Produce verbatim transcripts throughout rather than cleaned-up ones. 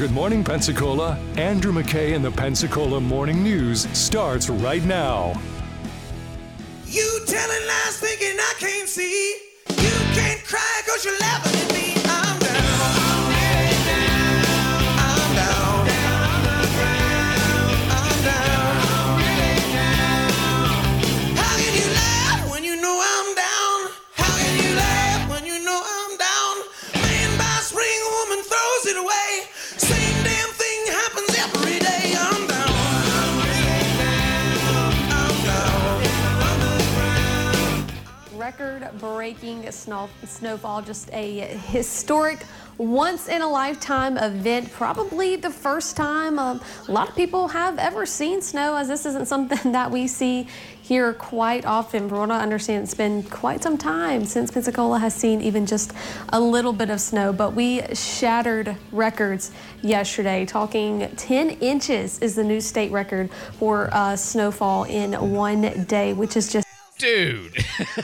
Good Morning Pensacola. Andrew McKay and the Pensacola Morning News starts right now. You telling lies thinking I can't see. You can't cry cause you're laughing at me. I'm down. I'm really down. I'm down. Down on the ground. I'm down. I'm really down. How can you laugh when you know I'm down? How can you laugh when you know I'm down? Man by spring, woman throws it away. Same damn thing happens every day. I'm down. I'm really down. I'm down. Record-breaking snow, snowfall, just a historic, once-in-a-lifetime event. Probably the first time um, a lot of people have ever seen snow, as this isn't something that we see here quite often. From what I understand, it's been quite some time since Pensacola has seen even just a little bit of snow. But we shattered records yesterday. Talking ten inches is the new state record for uh, snowfall in one day, which is just Dude,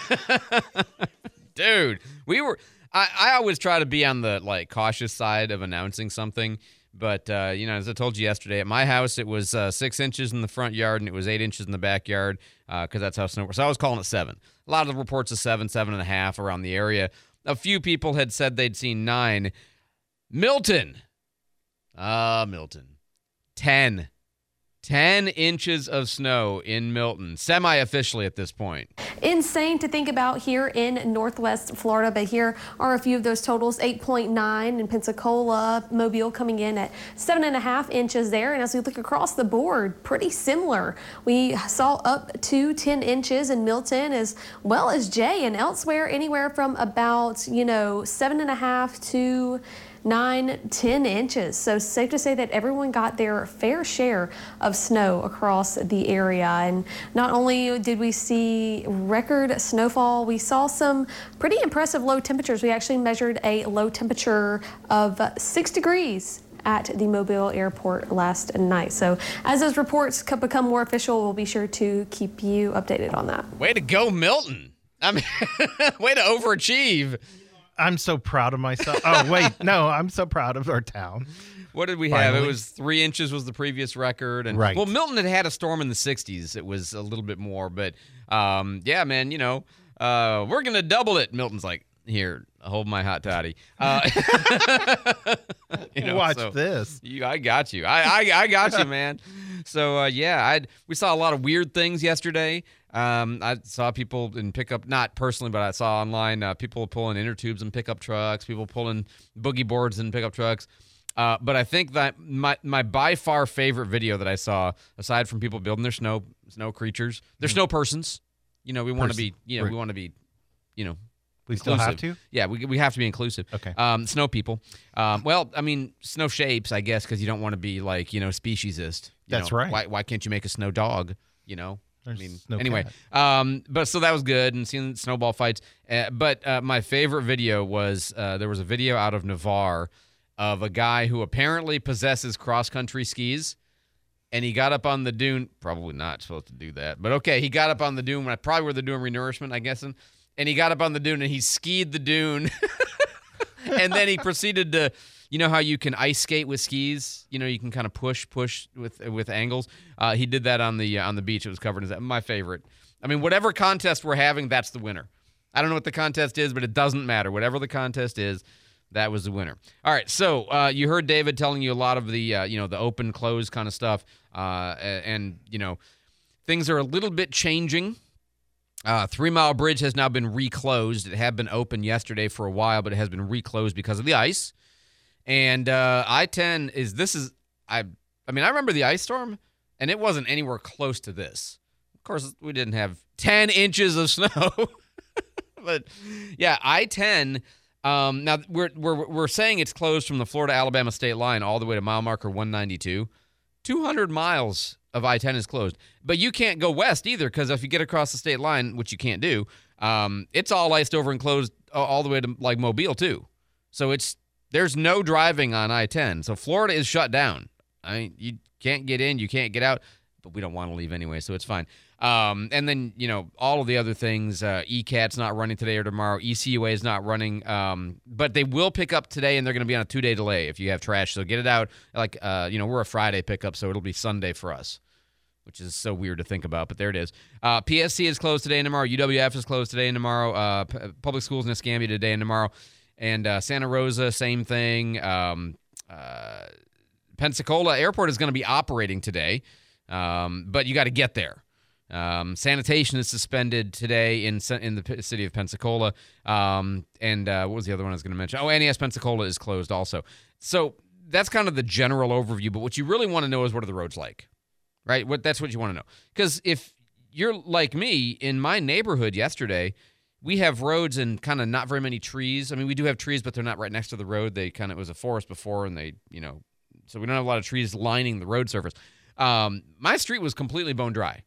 dude, we were, I, I always try to be on the like cautious side of announcing something. But, uh, you know, as I told you yesterday, at my house, it was uh, six inches in the front yard and it was eight inches in the backyard because uh, that's how snow works. So I was calling it seven. A lot of the reports of seven, seven and a half around the area. A few people had said they'd seen nine. Milton. Ah, uh, Milton. Ten. ten inches of snow in Milton, semi-officially at this point. Insane to think about here in Northwest Florida, but here are a few of those totals. eight point nine in Pensacola, Mobile coming in at seven and a half inches there. And as we look across the board, pretty similar. We saw up to ten inches in Milton as well as Jay, and elsewhere anywhere from about, you know, seven and a half to nine, ten inches. So safe to say that everyone got their fair share of snow across the area. And not only did we see record snowfall, we saw some pretty impressive low temperatures. We actually measured a low temperature of six degrees at the Mobile airport last night. So as those reports become more official, we'll be sure to keep you updated on that. Way to go, Milton. I mean, way to overachieve. I'm so proud of myself. Oh, wait. No, I'm so proud of our town. What did we Finally. have? It was three inches was the previous record. And right. Well, Milton had had a storm in the sixties. It was a little bit more. But, um, yeah, man, you know, uh, we're going to double it. Milton's like, here, hold my hot toddy. Uh, you know, Watch so this. You, I got you. I, I, I got you, man. So, uh, yeah, I we saw a lot of weird things yesterday. Um, I saw people in pickup, not personally, but I saw online uh, people pulling inner tubes in pickup trucks, people pulling boogie boards in pickup trucks. Uh, but I think that my my by far favorite video that I saw, aside from people building their snow snow creatures, their mm. snow persons. You know, we want to be, you know, right. we want to be, you know, we still inclusive. have to. Yeah, we we have to be inclusive. Okay. Um, snow people. Um, well, I mean, snow shapes, I guess, because you don't want to be like, you know, speciesist. You That's know, right. Why why can't you make a snow dog? You know. There's I mean, no anyway, cat. um, but so that was good and seeing snowball fights. Uh, but uh, my favorite video was uh, there was a video out of Navarre of a guy who apparently possesses cross-country skis, and he got up on the dune. Probably not supposed to do that, but okay, he got up on the dune. Probably where they're doing renourishment, I guess. And, and he got up on the dune and he skied the dune, and then he proceeded to. You know how you can ice skate with skis? You know, you can kind of push, push with with angles. Uh, he did that on the uh, on the beach. It was covered in my favorite. I mean, whatever contest we're having, that's the winner. I don't know what the contest is, but it doesn't matter. Whatever the contest is, that was the winner. All right, so uh, you heard David telling you a lot of the uh, you know the open close kind of stuff, uh, and you know things are a little bit changing. Uh, Three Mile Bridge has now been reclosed. It had been open yesterday for a while, but it has been reclosed because of the ice. And uh, I ten is this is I I mean I remember the ice storm, and it wasn't anywhere close to this. Of course, we didn't have ten inches of snow, but yeah, I ten. Um, now we're we're we're saying it's closed from the Florida-Alabama state line all the way to mile marker one ninety-two. two hundred miles of I ten is closed, but you can't go west either because if you get across the state line, which you can't do, um, it's all iced over and closed all the way to like Mobile too. So it's There's no driving on I ten, so Florida is shut down. I mean, you can't get in, you can't get out, but we don't want to leave anyway, so it's fine. Um, and then, you know, all of the other things, uh, E C A T's not running today or tomorrow. E C U A is not running. Um, but they will pick up today, and they're going to be on a two-day delay if you have trash. So get it out. Like, uh, you know, we're a Friday pickup, so it'll be Sunday for us, which is so weird to think about, but there it is. Uh, P S C is closed today and tomorrow. U W F is closed today and tomorrow. Uh, P- Public Schools in Escambia today and tomorrow. And uh, Santa Rosa, same thing. Um, uh, Pensacola Airport is going to be operating today, um, but you got to get there. Um, sanitation is suspended today in in the p- city of Pensacola. Um, and uh, what was the other one I was going to mention? Oh, N E S Pensacola is closed also. So that's kind of the general overview. But what you really want to know is, what are the roads like? Right? What That's what you want to know. Because if you're like me, in my neighborhood yesterday, we have roads and kind of not very many trees. I mean, we do have trees, but they're not right next to the road. They kind of, it was a forest before, and they, you know, so we don't have a lot of trees lining the road surface. Um, my street was completely bone dry,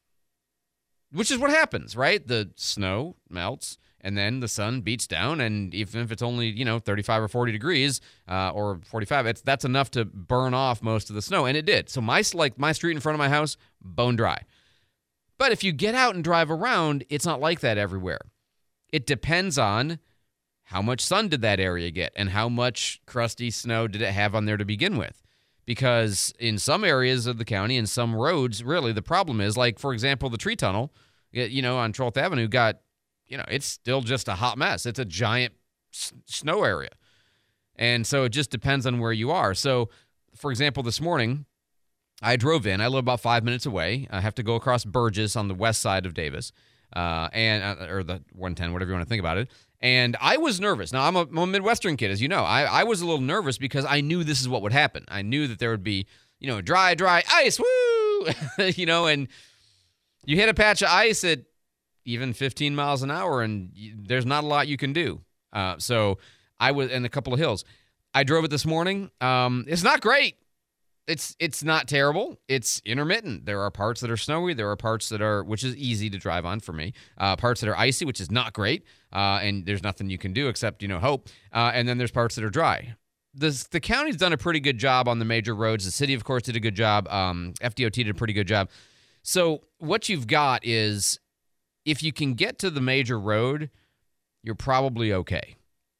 which is what happens, right? The snow melts, and then the sun beats down, and even if it's only, you know, thirty-five or forty degrees uh, or forty-five, it's that's enough to burn off most of the snow, and it did. So my like my street in front of my house, bone dry. But if you get out and drive around, it's not like that everywhere. It depends on how much sun did that area get and how much crusty snow did it have on there to begin with. Because in some areas of the county and some roads, really, the problem is, like, for example, the tree tunnel, you know, on twelfth Avenue got, you know, it's still just a hot mess. It's a giant s- snow area. And so it just depends on where you are. So, for example, this morning, I drove in. I live about five minutes away. I have to go across Burgess on the west side of Davis, uh, and uh, or the one ten, whatever you want to think about it. And I was nervous. Now, I'm a, I'm a Midwestern kid, as you know. I, I was a little nervous because I knew this is what would happen. I knew that there would be, you know, dry, dry ice, woo! you know, and you hit a patch of ice at even fifteen miles an hour, and you, there's not a lot you can do. Uh, so I was in a couple of hills. I drove it this morning. Um, it's not great. It's it's not terrible. It's intermittent. There are parts that are snowy. There are parts that are, which is easy to drive on for me. Uh, parts that are icy, which is not great. Uh, and there's nothing you can do except, you know, hope. Uh, and then there's parts that are dry. The the county's done a pretty good job on the major roads. The city, of course, did a good job. Um, F D O T did a pretty good job. So what you've got is, if you can get to the major road, you're probably okay.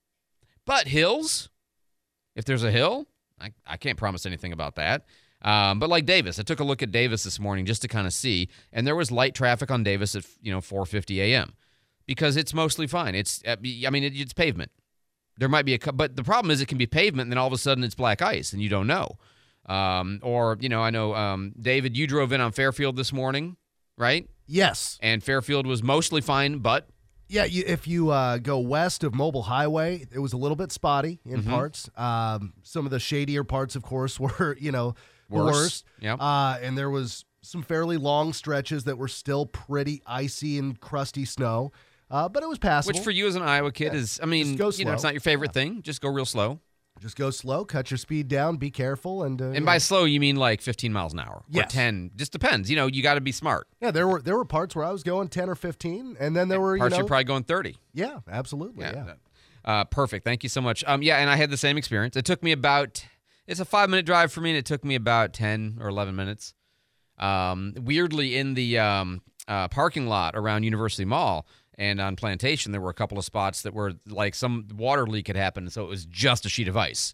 But hills, if there's a hill, I, I can't promise anything about that. Um, but like Davis, I took a look at Davis this morning just to kind of see, and there was light traffic on Davis at, you know, four fifty a.m. because it's mostly fine. It's, I mean, it, it's pavement. There might be a, but the problem is it can be pavement, and then all of a sudden it's black ice, and you don't know. Um, or, you know, I know, um, David, you drove in on Fairfield this morning, right? Yes. And Fairfield was mostly fine, but Yeah, you, if you uh, go west of Mobile Highway, it was a little bit spotty in Mhm. parts. Um, some of the shadier parts, of course, were, you know, the Worse. worst. Yep. Uh, and there was some fairly long stretches that were still pretty icy and crusty snow, uh, but it was passable. which for you as an Iowa kid Yeah. is, I mean, Just go you know, it's slow. not your favorite thing. Just go real slow. Just go slow, cut your speed down, be careful, and uh, And by slow, you mean like fifteen miles an hour or Yes. ten. Just depends. You know, you got to be smart. yeah, there were there were parts where I was going ten or fifteen, and then there were Parts you know, you're probably going thirty. yeah, absolutely, yeah. Uh, perfect. Thank you so much. Um, yeah, and I had the same experience. It took me about, it's a five minute drive for me, and it took me about ten or eleven minutes. Um, weirdly, in the um, uh, parking lot around University Mall and on Plantation, there were a couple of spots that were like some water leak had happened, so it was just a sheet of ice.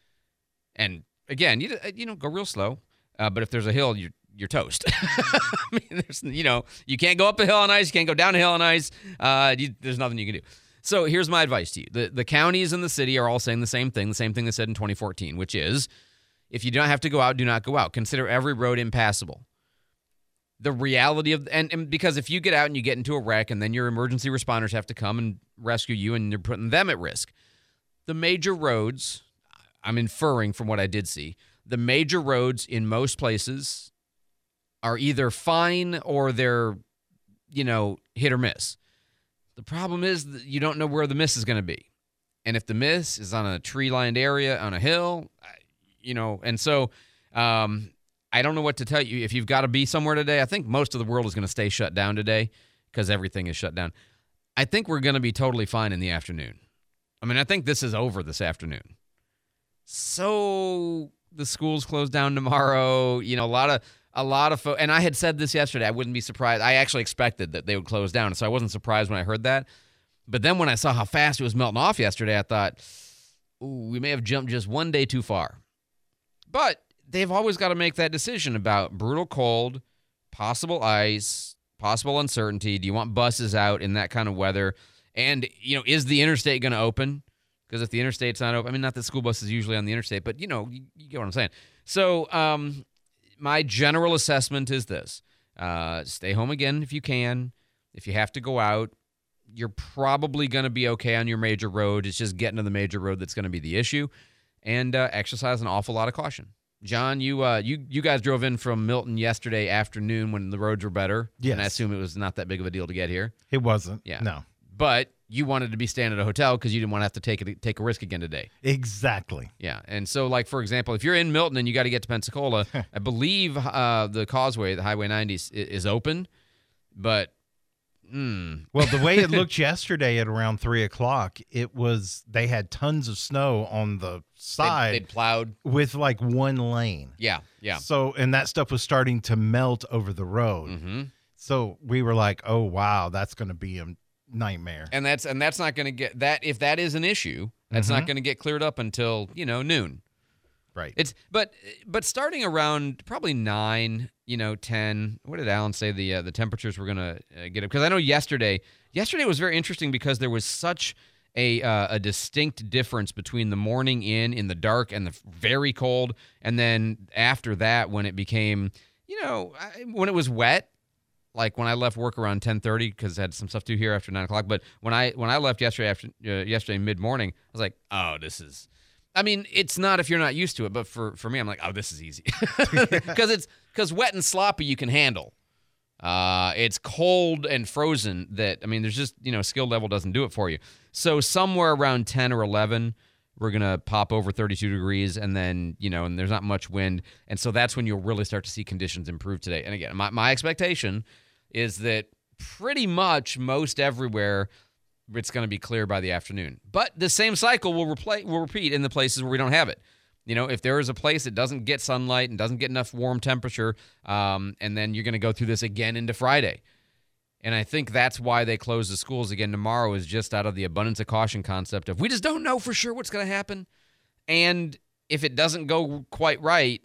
And again, you you know, go real slow. Uh, but if there's a hill, you're you're toast. I mean, there's you know, you can't go up a hill on ice, you can't go down a hill on ice. Uh, you, there's nothing you can do. So here's my advice to you: the the counties and the city are all saying the same thing, the same thing they said in twenty fourteen, which is, if you don't have to go out, do not go out. Consider every road impassable. The reality of and, and because if you get out and you get into a wreck, and then your emergency responders have to come and rescue you, and you're putting them at risk. The major roads, I'm inferring from what I did see, the major roads in most places are either fine or they're, you know, hit or miss. The problem is that you don't know where the miss is going to be. And if the miss is on a tree-lined area, on a hill, you know, and so um, I don't know what to tell you. If you've got to be somewhere today, I think most of the world is going to stay shut down today because everything is shut down. I think we're going to be totally fine in the afternoon. I mean, I think this is over this afternoon. So the schools close down tomorrow. You know, a lot of a lot of folks, and I had said this yesterday, I wouldn't be surprised. I actually expected that they would close down, so I wasn't surprised when I heard that. But then when I saw how fast it was melting off yesterday, I thought, ooh, we may have jumped just one day too far. But they've always got to make that decision about brutal cold, possible ice, possible uncertainty. Do you want buses out in that kind of weather? And, you know, is the interstate going to open? Because if the interstate's not open, I mean, not that school buses usually on the interstate, but, you know, you, you get what I'm saying. So um, my general assessment is this. Uh, stay home again if you can. If you have to go out, you're probably going to be okay on your major road. It's just getting to the major road that's going to be the issue. And uh, exercise an awful lot of caution. John, you uh, you you guys drove in from Milton yesterday afternoon when the roads were better. Yes. And I assume it was not that big of a deal to get here. It wasn't. Yeah. No. But you wanted to be staying at a hotel because you didn't want to have to take a, take a risk again today. Exactly. Yeah. And so, like, for example, if you're in Milton and you got to get to Pensacola, I believe uh, the causeway, the Highway ninety, is, is open. But, mm. Well, the way it looked yesterday at around three o'clock, it was, they had tons of snow on the side They'd, they'd plowed. with like one lane. Yeah. Yeah. So, and that stuff was starting to melt over the road. Mm-hmm. So we were like, oh, wow, that's going to be a nightmare. And that's and that's not going to get that. If that is an issue, that's not Mhm. going to get cleared up until, you know, noon. Right. It's but but starting around probably nine, you know, ten. What did Alan say the uh, the temperatures were going to uh, get up? Because I know yesterday, yesterday was very interesting because there was such a uh, a distinct difference between the morning in in the dark and the very cold, and then after that when it became, you know, I- when it was wet. Like when I left work around ten thirty because I had some stuff to do here after nine o'clock. But when I when I left yesterday after uh, yesterday mid morning, I was like, oh, this is. I mean, it's not if you're not used to it, but for, for me, I'm like, oh, this is easy because it's because wet and sloppy you can handle. Uh, it's cold and frozen that I mean, there's just you know skill level doesn't do it for you. So somewhere around ten or eleven, we're gonna pop over thirty-two degrees, and then you know, and there's not much wind, and so that's when you'll really start to see conditions improve today. And again, my my expectation is that pretty much most everywhere it's going to be clear by the afternoon. But the same cycle will replay will repeat in the places where we don't have it. You know, if there is a place that doesn't get sunlight and doesn't get enough warm temperature, um, and then you're going to go through this again into Friday. And I think that's why they close the schools again tomorrow is just out of the abundance of caution concept of we just don't know for sure what's going to happen. And if it doesn't go quite right,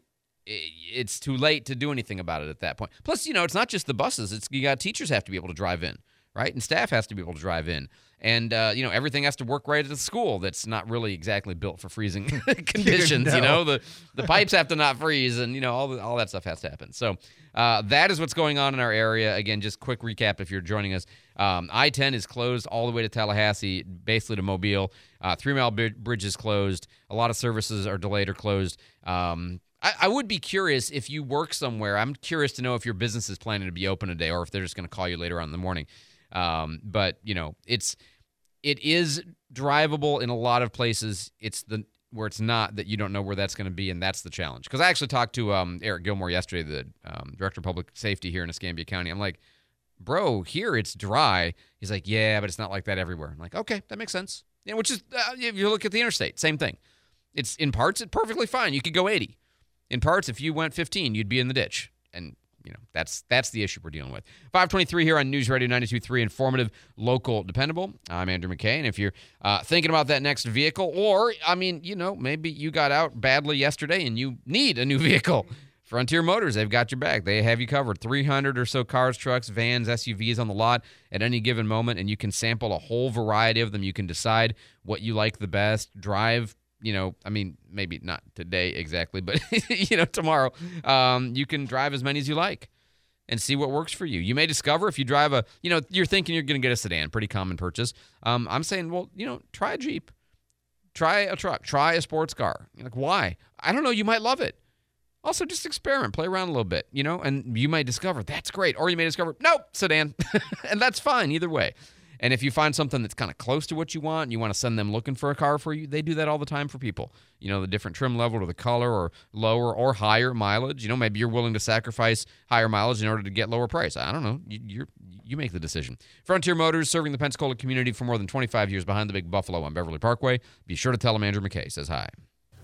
it's too late to do anything about it at that point. Plus, you know, it's not just the buses. It's you got teachers have to be able to drive in, right? And staff has to be able to drive in. And, uh, you know, everything has to work right at the school that's not really exactly built for freezing conditions, No. you know? The the pipes have to not freeze and, you know, all the, all that stuff has to happen. So uh, that is what's going on in our area. Again, just quick recap if you're joining us. Um, I ten is closed all the way to Tallahassee, basically to Mobile. Uh, Three Mile Bridge is closed. A lot of services are delayed or closed. Um I, I would be curious if you work somewhere. I'm curious to know if your business is planning to be open today or if they're just going to call you later on in the morning. Um, but, you know, it's it is drivable in a lot of places. It's the where it's not that you don't know where that's going to be, and that's the challenge. Because I actually talked to um, Eric Gilmore yesterday, the um, Director of Public Safety here in Escambia County. I'm like, bro, here it's dry. He's like, yeah, but it's not like that everywhere. I'm like, okay, that makes sense. Yeah, which is, uh, if you look at the interstate, same thing. It's in parts, it's perfectly fine. You could go eighty. In parts, if you went fifteen, you'd be in the ditch. And, you know, that's that's the issue we're dealing with. five twenty-three here on News Radio ninety-two point three, informative, local, dependable. I'm Andrew McKay. And if you're uh, thinking about that next vehicle, or, I mean, you know, maybe you got out badly yesterday and you need a new vehicle, Frontier Motors, they've got your back. They have you covered. three hundred or so cars, trucks, vans, S U Vs on the lot at any given moment, and you can sample a whole variety of them. You can decide what you like the best, drive, you know, I mean, maybe not today exactly, but, you know, tomorrow. Um, you can drive as many as you like and see what works for you. You may discover if you drive a, you know, you're thinking you're going to get a sedan, pretty common purchase. Um, I'm saying, well, you know, try a Jeep. Try a truck. Try a sports car. You're like, why? I don't know. You might love it. Also, just experiment, play around a little bit, you know, and you might discover that's great. Or you may discover, nope, sedan. And that's fine either way. And if you find something that's kind of close to what you want and you want to send them looking for a car for you, they do that all the time for people. You know, the different trim level or the color or lower or higher mileage. You know, maybe you're willing to sacrifice higher mileage in order to get lower price. I don't know. You, you're, you make the decision. Frontier Motors, serving the Pensacola community for more than twenty-five years behind the Big Buffalo on Beverly Parkway. Be sure to tell them Andrew McKay says hi.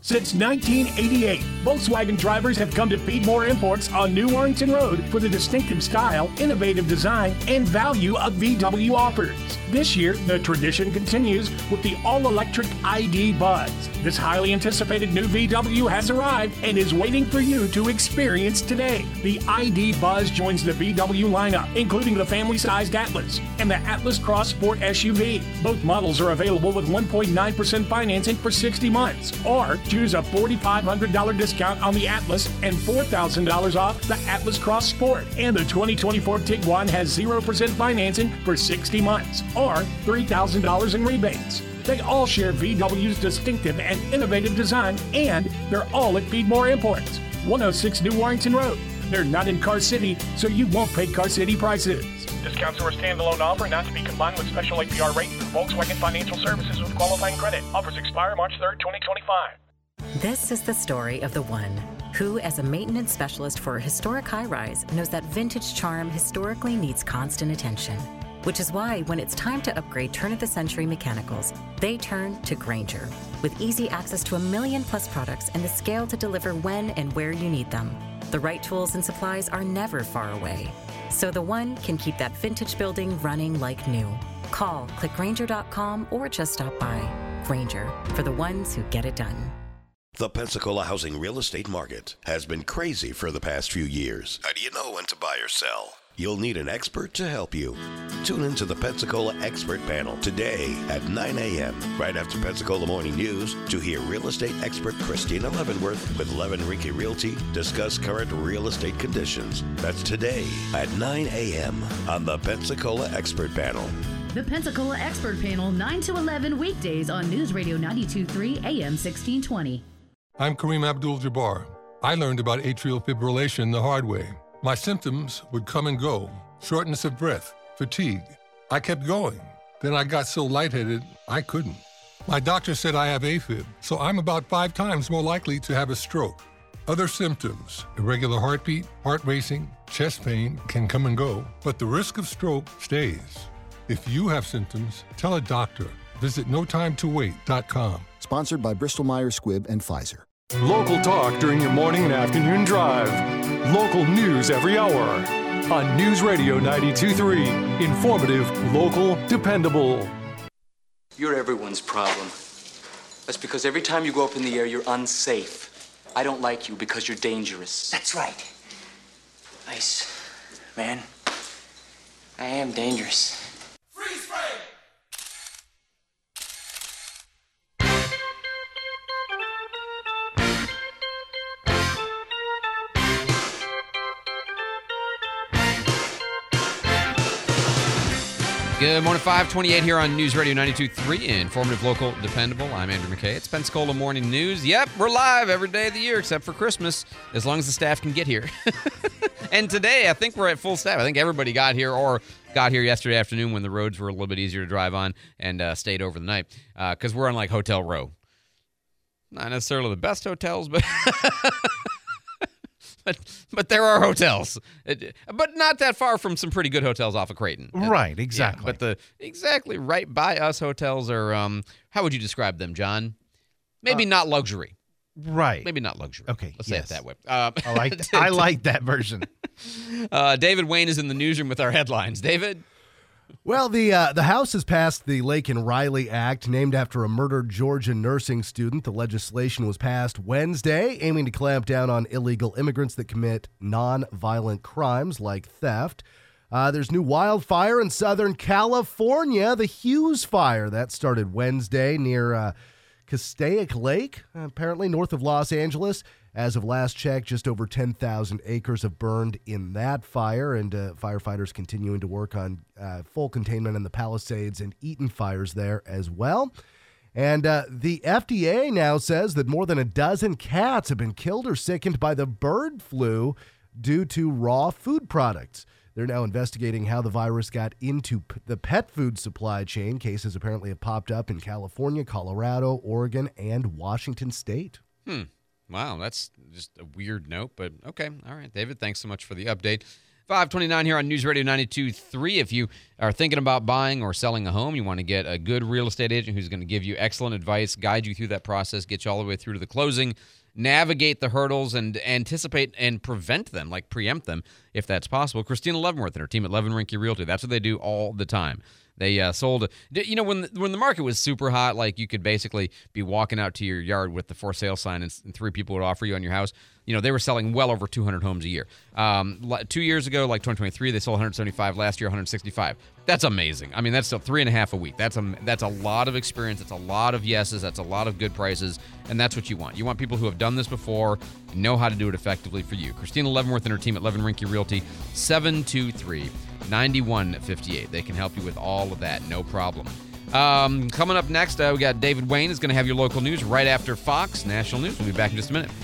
Since nineteen eighty-eight, Volkswagen drivers have come to Feedmore Imports on New Warrington Road for the distinctive style, innovative design, and value of V W offers. This year, the tradition continues with the all-electric I D Buzz. This highly anticipated new V W has arrived and is waiting for you to experience today. The I D Buzz joins the V W lineup, including the family-sized Atlas and the Atlas Cross Sport S U V. Both models are available with one point nine percent financing for sixty months, or choose a four thousand five hundred dollars discount on the Atlas and four thousand dollars off the Atlas Cross Sport. And the twenty twenty-four Tiguan has zero percent financing for sixty months, or three thousand dollars in rebates. They all share V W's distinctive and innovative design, and they're all at Feedmore Imports, one oh six New Warrington Road. They're not in Car City, so you won't pay Car City prices. Discounts are a standalone offer, not to be combined with special A P R rate through Volkswagen Financial Services with qualifying credit. Offers expire March third, twenty twenty-five. This is the story of the one who, as a maintenance specialist for a historic high-rise, knows that vintage charm historically needs constant attention. Which is why when it's time to upgrade turn-of-the-century mechanicals, they turn to Grainger. With easy access to a million plus products and the scale to deliver when and where you need them, the right tools and supplies are never far away. So the one can keep that vintage building running like new. Call, click Grainger dot com, or just stop by. Grainger, for the ones who get it done. The Pensacola housing real estate market has been crazy for the past few years. How do you know when to buy or sell? You'll need an expert to help you. Tune into the Pensacola Expert Panel today at nine a.m. right after Pensacola Morning News to hear real estate expert Christina Leavenworth with Leavenworth Realty discuss current real estate conditions. That's today at nine a.m. on the Pensacola Expert Panel. The Pensacola Expert Panel, nine to eleven weekdays on News Radio ninety-two point three A M sixteen twenty. I'm Kareem Abdul-Jabbar. I learned about atrial fibrillation the hard way. My symptoms would come and go, shortness of breath, fatigue. I kept going. Then I got so lightheaded, I couldn't. My doctor said I have AFib, so I'm about five times more likely to have a stroke. Other symptoms, irregular heartbeat, heart racing, chest pain can come and go, but the risk of stroke stays. If you have symptoms, tell a doctor. Visit no time to wait dot com. Sponsored by Bristol Myers Squibb and Pfizer. Local talk during your morning and afternoon drive. Local news every hour. On News Radio ninety-two point three. Informative, local, dependable. You're everyone's problem. That's because every time you go up in the air, you're unsafe. I don't like you because you're dangerous. That's right. Ice, man. I am dangerous. Freeze frame! Good morning, five twenty-eight here on News Radio ninety-two point three. Informative, local, dependable. I'm Andrew McKay. It's Pensacola Morning News. Yep, we're live every day of the year except for Christmas, as long as the staff can get here. And today, I think we're at full staff. I think everybody got here or got here yesterday afternoon when the roads were a little bit easier to drive on and uh, stayed over the night because uh, we're on like Hotel Row. Not necessarily the best hotels, but... But but there are hotels, it, but not that far from some pretty good hotels off of Creighton. Right, exactly. Yeah, but the exactly right by us hotels are, um, how would you describe them, John? Maybe uh, not luxury. Right. Maybe not luxury. Okay, Let's yes. say it that way. Uh, I like I like that version. uh, David Wayne is in the newsroom with our headlines. David? Well, the uh, the House has passed the Laken Riley Act, named after a murdered Georgia nursing student. The legislation was passed Wednesday, aiming to clamp down on illegal immigrants that commit non-violent crimes like theft. Uh, there's new wildfire in Southern California, the Hughes Fire. That started Wednesday near uh, Castaic Lake, apparently north of Los Angeles. As of last check, just over ten thousand acres have burned in that fire, and uh, firefighters continuing to work on uh, full containment in the Palisades and Eaton fires there as well. And uh, the F D A now says that more than a dozen cats have been killed or sickened by the bird flu due to raw food products. They're now investigating how the virus got into p- the pet food supply chain. Cases apparently have popped up in California, Colorado, Oregon, and Washington State. Hmm. Wow, that's just a weird note, but okay. All right, David, thanks so much for the update. five twenty-nine here on News Radio ninety-two point three. If you are thinking about buying or selling a home, you want to get a good real estate agent who's going to give you excellent advice, guide you through that process, get you all the way through to the closing, navigate the hurdles, and anticipate and prevent them, like preempt them, if that's possible. Christina Leavenworth and her team at Levin Rinke Realty, that's what they do all the time. They uh, sold, you know, when the, when the market was super hot, like you could basically be walking out to your yard with the for sale sign and, and three people would offer you on your house. You know, they were selling well over two hundred homes a year. Um, two years ago, like twenty twenty-three, they sold one hundred seventy-five. Last year, one hundred sixty-five. That's amazing. I mean, that's still three and a half a week. That's a, that's a lot of experience. That's a lot of yeses. That's a lot of good prices. And that's what you want. You want people who have done this before and know how to do it effectively for you. Christina Leavenworth and her team at Levin Rinke Realty, seven two three, nine one five eight. They can help you with all of that. No problem. Um, coming up next, uh, we got David Wayne is going to have your local news right after Fox National News. We'll be back in just a minute.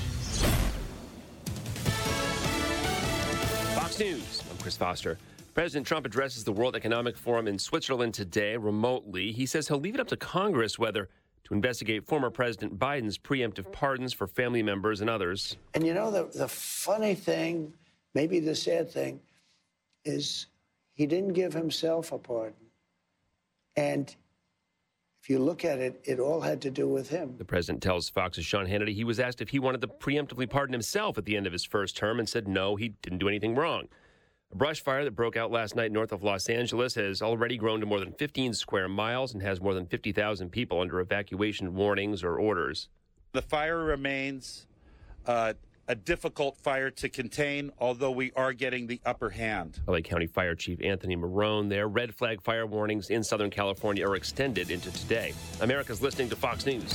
Fox News. I'm Chris Foster. President Trump addresses the World Economic Forum in Switzerland today remotely. He says he'll leave it up to Congress whether to investigate former President Biden's preemptive pardons for family members and others. And you know, the, the funny thing, maybe the sad thing, is he didn't give himself a pardon. And if you look at it, it all had to do with him. The president tells Fox's Sean Hannity he was asked if he wanted to preemptively pardon himself at the end of his first term and said no, he didn't do anything wrong. A brush fire that broke out last night north of Los Angeles has already grown to more than fifteen square miles and has more than fifty thousand people under evacuation warnings or orders. The fire remains uh, a difficult fire to contain, although we are getting the upper hand. L A County Fire Chief Anthony Marone there. Red flag fire warnings in Southern California are extended into today. America's listening to Fox News.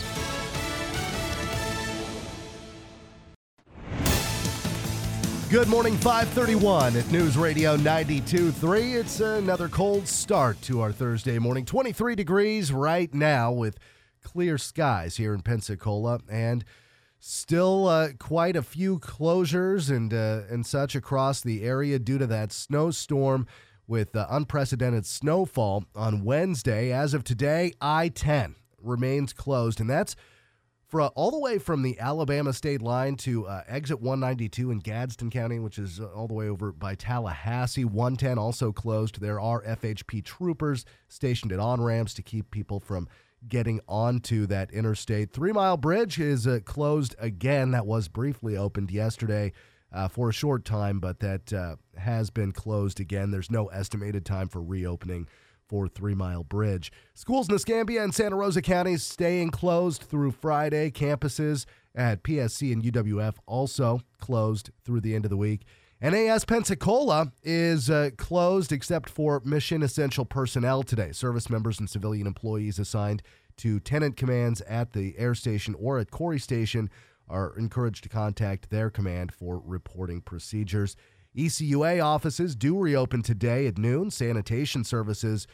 Good morning, five thirty-one at News Radio ninety-two point three. It's another cold start to our Thursday morning. twenty-three degrees right now with clear skies here in Pensacola, and still uh, quite a few closures and uh, and such across the area due to that snowstorm with uh, unprecedented snowfall on Wednesday. As of today, I ten remains closed, and that's for uh, all the way from the Alabama state line to uh, exit one ninety-two in Gadsden County, which is uh, all the way over by Tallahassee. one ten also closed. There are F H P troopers stationed at on-ramps to keep people from getting onto that interstate. Three Mile Bridge is uh, closed again. That was briefly opened yesterday uh, for a short time, but that uh, has been closed again. There's no estimated time for reopening for Three Mile Bridge. Schools in Escambia and Santa Rosa counties staying closed through Friday. Campuses at P S C and U W F also closed through the end of the week. N A S Pensacola is uh, closed except for mission essential personnel today. Service members and civilian employees assigned to tenant commands at the air station or at Corey Station are encouraged to contact their command for reporting procedures. E C U A offices do reopen today at noon. Sanitation services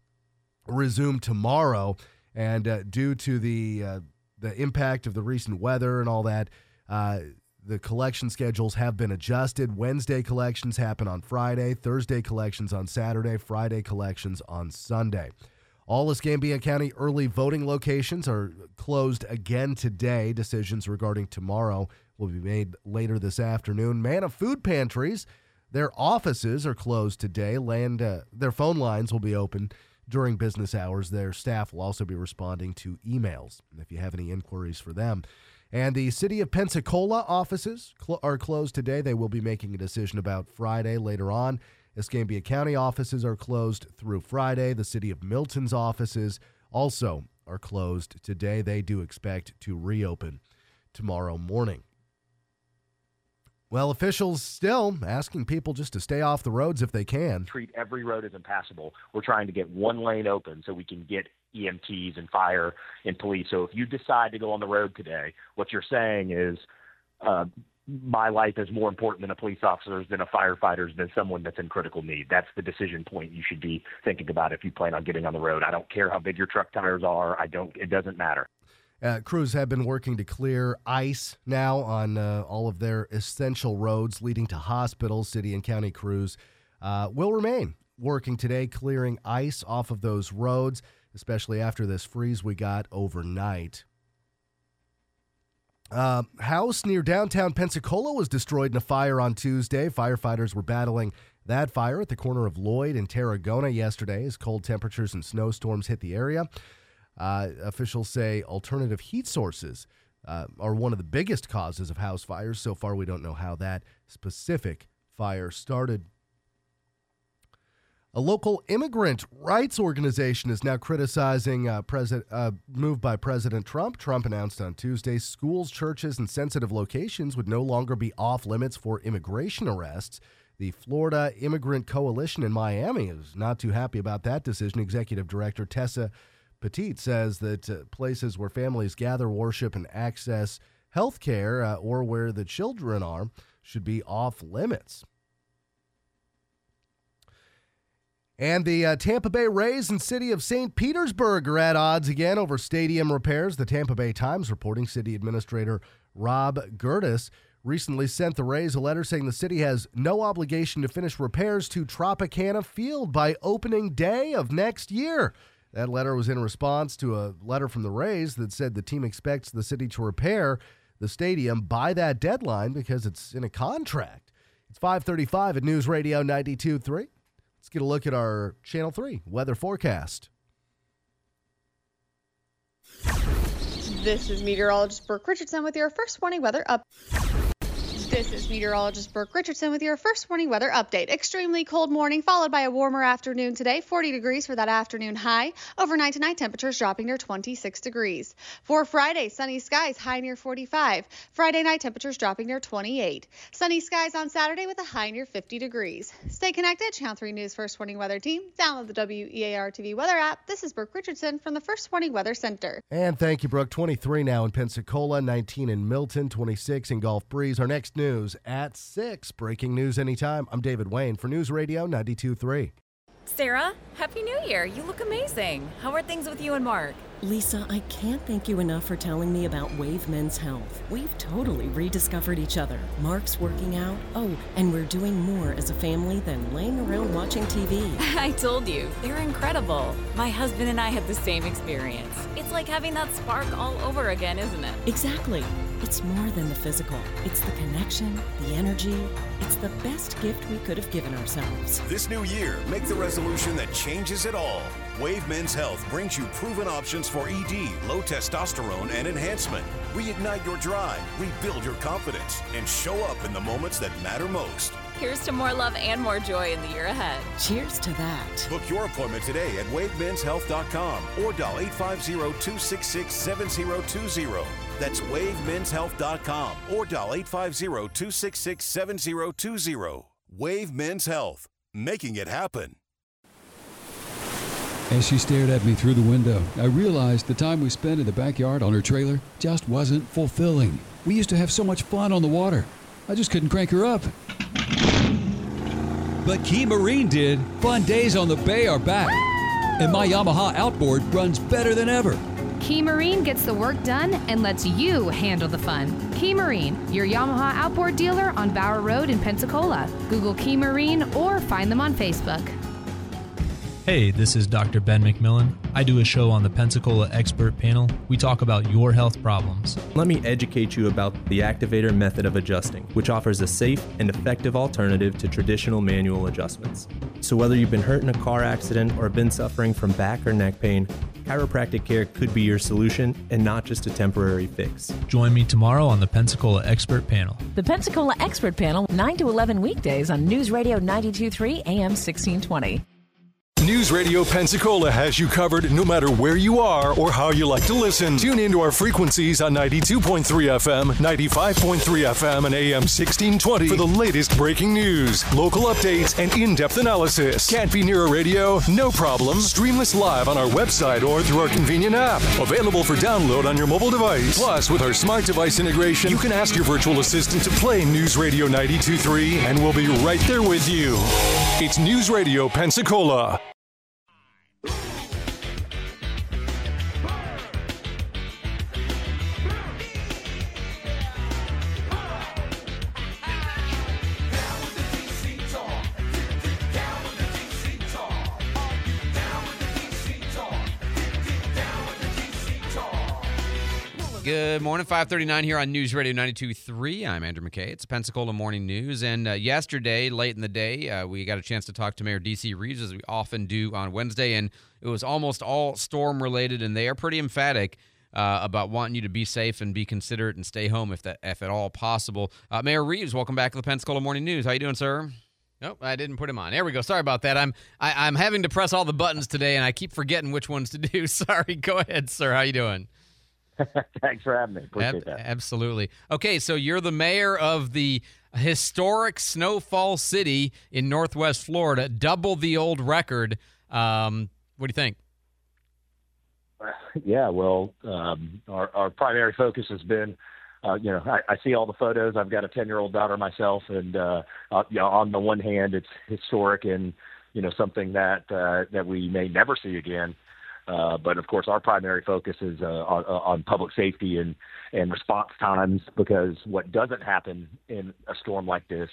resume tomorrow. And uh, due to the uh, the impact of the recent weather and all that, uh, the collection schedules have been adjusted. Wednesday collections happen on Friday, Thursday collections on Saturday, Friday collections on Sunday. All Escambia County early voting locations are closed again today. Decisions regarding tomorrow will be made later this afternoon. Manna Food Pantries, their offices are closed today. Land, uh, their phone lines will be open during business hours. Their staff will also be responding to emails if you have any inquiries for them. And the City of Pensacola offices cl- are closed today. They will be making a decision about Friday later on. Escambia County offices are closed through Friday. The City of Milton's offices also are closed today. They do expect to reopen tomorrow morning. Well, officials still asking people just to stay off the roads if they can. Treat every road as impassable. We're trying to get one lane open so we can get E M Ts and fire and police. So if you decide to go on the road today, what you're saying is uh, my life is more important than a police officer's, than a firefighter's, than someone that's in critical need. That's the decision point you should be thinking about if you plan on getting on the road. I don't care how big your truck tires are. I don't. It doesn't matter. Uh, crews have been working to clear ice now on uh, all of their essential roads leading to hospitals. City and county crews uh, will remain working today, clearing ice off of those roads, especially after this freeze we got overnight. Uh, house near downtown Pensacola was destroyed in a fire on Tuesday. Firefighters were battling That fire at the corner of Lloyd and Tarragona yesterday as cold temperatures and snowstorms hit the area. Uh, officials say alternative heat sources uh, are one of the biggest causes of house fires. So far, we don't know how that specific fire started. A local immigrant rights organization is now criticizing a president, uh, move by President Trump. Trump announced on Tuesday schools, churches, and sensitive locations would no longer be off limits for immigration arrests. The Florida Immigrant Coalition in Miami is not too happy about that decision. Executive Director Tessa Petit says that uh, places where families gather, worship, and access health care uh, or where the children are should be off limits. And the uh, Tampa Bay Rays and City of Saint Petersburg are at odds again over stadium repairs. The Tampa Bay Times reporting City Administrator Rob Gertis recently sent the Rays a letter saying the city has no obligation to finish repairs to Tropicana Field by opening day of next year. That letter was in response to a letter from the Rays that said the team expects the city to repair the stadium by that deadline because it's in a contract. It's five thirty-five at News Radio ninety-two point three. Let's get a look at our Channel three weather forecast. This is meteorologist Brooke Richardson with your first warning weather up. This is meteorologist Brooke Richardson with your first warning weather update. Extremely cold morning followed by a warmer afternoon today. forty degrees for that afternoon high. Overnight tonight, temperatures dropping near twenty-six degrees. For Friday, sunny skies, high near forty-five. Friday night, temperatures dropping near twenty-eight. Sunny skies on Saturday with a high near fifty degrees. Stay connected. Channel three News First Warning Weather Team. Download the W E A R T V weather app. This is Brooke Richardson from the First Warning Weather Center. And thank you, Brooke. twenty-three now in Pensacola, nineteen in Milton, twenty-six in Gulf Breeze. Our next news at six. Breaking news anytime. I'm David Wayne for News Radio ninety-two point three. Sarah, Happy New Year. You look amazing. How are things with you and Mark? Lisa, I can't thank you enough for telling me about Wave Men's Health. We've totally rediscovered each other. Mark's working out. Oh, and we're doing more as a family than laying around watching T V. I told you, they're incredible. My husband and I had the same experience. It's like having that spark all over again, isn't it? Exactly. It's more than the physical. It's the connection, the energy. It's the best gift we could have given ourselves. This new year, make the resolution that changes it all. Wave Men's Health brings you proven options for E D, low testosterone, and enhancement. Reignite your drive, rebuild your confidence, and show up in the moments that matter most. Here's to more love and more joy in the year ahead. Cheers to that. Book your appointment today at wave mens health dot com or dial eight five zero, two six six, seven zero two zero. That's wave mens health dot com or dial eight five zero, two six six, seven zero two zero. Wave Men's Health, making it happen. As she stared at me through the window, I realized the time we spent in the backyard on her trailer just wasn't fulfilling. We used to have so much fun on the water. I just couldn't crank her up. But Key Marine did. Fun days on the bay are back. And my Yamaha outboard runs better than ever. Key Marine gets the work done and lets you handle the fun. Key Marine, your Yamaha outboard dealer on Bower Road in Pensacola. Google Key Marine or find them on Facebook. Hey, this is Doctor Ben McMillan. I do a show on the Pensacola Expert Panel. We talk about your health problems. Let me educate you about the Activator method of adjusting, which offers a safe and effective alternative to traditional manual adjustments. So whether you've been hurt in a car accident or been suffering from back or neck pain, chiropractic care could be your solution and not just a temporary fix. Join me tomorrow on the Pensacola Expert Panel. The Pensacola Expert Panel, nine to eleven weekdays on News Radio ninety-two point three A M sixteen twenty. News Radio Pensacola has you covered no matter where you are or how you like to listen. Tune into our frequencies on ninety-two point three F M, ninety-five point three F M, and A M sixteen twenty for the latest breaking news, local updates, and in-depth analysis. Can't be near a radio? No problem. Stream us live on our website or through our convenient app. Available for download on your mobile device. Plus, with our smart device integration, you can ask your virtual assistant to play News Radio ninety-two point three, and we'll be right there with you. It's News Radio Pensacola. Good morning, five thirty-nine here on News Radio ninety-two point three. I'm Andrew McKay. It's Pensacola Morning News. And uh, yesterday, late in the day, uh, we got a chance to talk to Mayor D C Reeves, as we often do on Wednesday, and it was almost all storm-related, and they are pretty emphatic uh, about wanting you to be safe and be considerate and stay home if that, if at all possible. Uh, Mayor Reeves, welcome back to the Pensacola Morning News. How you doing, sir? Nope, I didn't put him on. There we go. Sorry about that. I'm I, I'm having to press all the buttons today, and I keep forgetting which ones to do. Sorry. Go ahead, sir. How you doing? Thanks for having me. Appreciate Ab- that. Absolutely. Okay, so you're the mayor of the historic Snowfall City in Northwest Florida, double the old record. Um, what do you think? Yeah, well, um, our, our primary focus has been, uh, you know, I, I see all the photos. I've got a ten-year-old daughter myself, and uh, uh, you know, on the one hand, it's historic and, you know, something that uh, that we may never see again. Uh, but of course, our primary focus is uh, on, on public safety and, and response times, because what doesn't happen in a storm like this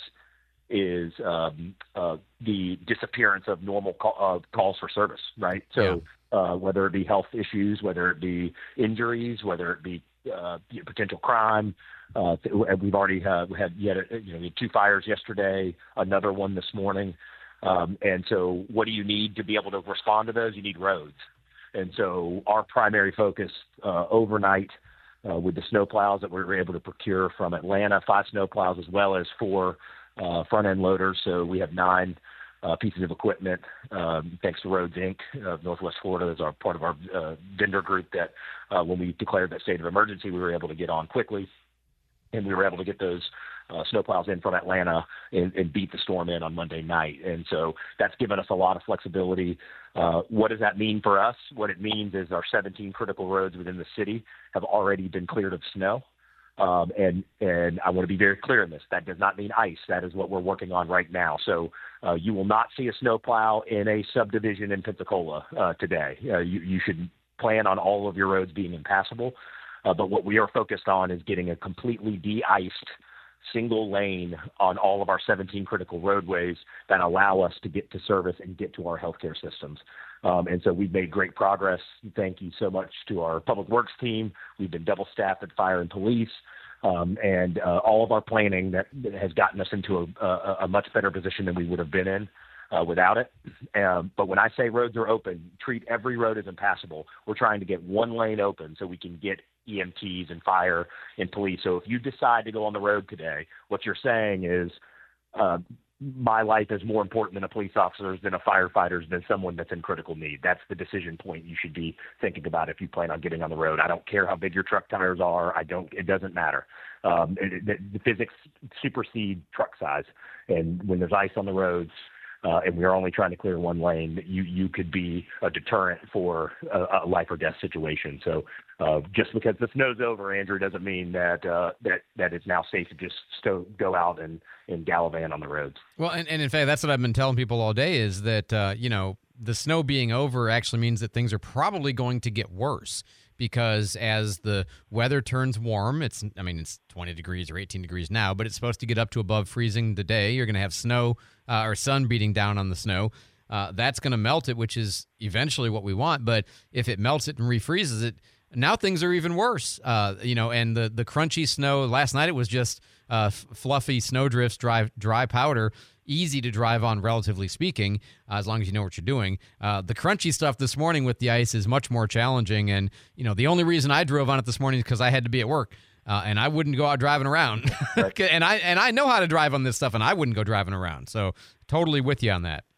is um, uh, the disappearance of normal call, uh, calls for service, right? So uh, whether it be health issues, whether it be injuries, whether it be uh, potential crime, uh, we've already uh, had yet you know we had two fires yesterday, another one this morning, um, and so what do you need to be able to respond to those? You need roads. And so our primary focus uh, overnight uh, with the snowplows that we were able to procure from Atlanta, five snowplows as well as four uh, front-end loaders. So we have nine uh, pieces of equipment, um, thanks to Roads, Incorporated of Northwest Florida as our part of our uh, vendor group that uh, when we declared that state of emergency, we were able to get on quickly. And we were able to get those uh, snowplows in from Atlanta and, and beat the storm in on Monday night. And so that's given us a lot of flexibility. Uh, what does that mean for us? What it means is our seventeen critical roads within the city have already been cleared of snow. Um, and, and I want to be very clear in this. That does not mean ice. That is what we're working on right now. So uh, you will not see a snowplow in a subdivision in Pensacola uh, today. Uh, you, you should plan on all of your roads being impassable. Uh, but what we are focused on is getting a completely de-iced single lane on all of our seventeen critical roadways that allow us to get to service and get to our healthcare systems. Um, and so we've made great progress. Thank you so much to our public works team. We've been double staffed at fire and police. Um, and uh, all of our planning that, that has gotten us into a, a, a much better position than we would have been in uh, without it. Um, but when I say roads are open, treat every road as impassable. We're trying to get one lane open so we can get E M Ts and fire and police. So if you decide to go on the road today, what you're saying is uh, my life is more important than a police officer's, than a firefighter's, than someone that's in critical need. That's the decision point you should be thinking about if you plan on getting on the road. I don't care how big your truck tires are. I don't. It doesn't matter. Um, it, it, the physics supersede truck size. And when there's ice on the roads, Uh, and we're only trying to clear one lane, you you could be a deterrent for a, a life or death situation. So uh, just because the snow's over, Andrew, doesn't mean that uh, that that it's now safe to just sto- go out and, and gallivant on the roads. Well, and, and in fact, that's what I've been telling people all day is that, uh, you know, the snow being over actually means that things are probably going to get worse. Because as the weather turns warm, it's, I mean, it's twenty degrees or eighteen degrees now, but it's supposed to get up to above freezing today. You're going to have snow uh, or sun beating down on the snow. Uh, that's going to melt it, which is eventually what we want. But if it melts it and refreezes it, now things are even worse. Uh, you know, and the, the crunchy snow, last night it was just uh, f- fluffy snowdrifts, dry, dry powder. Easy to drive on, relatively speaking, uh, as long as you know what you're doing. Uh, the crunchy stuff this morning with the ice is much more challenging. And, you know, the only reason I drove on it this morning is because I had to be at work. Uh, and I wouldn't go out driving around. Right. and I and I know how to drive on this stuff, and I wouldn't go driving around. So totally with you on that.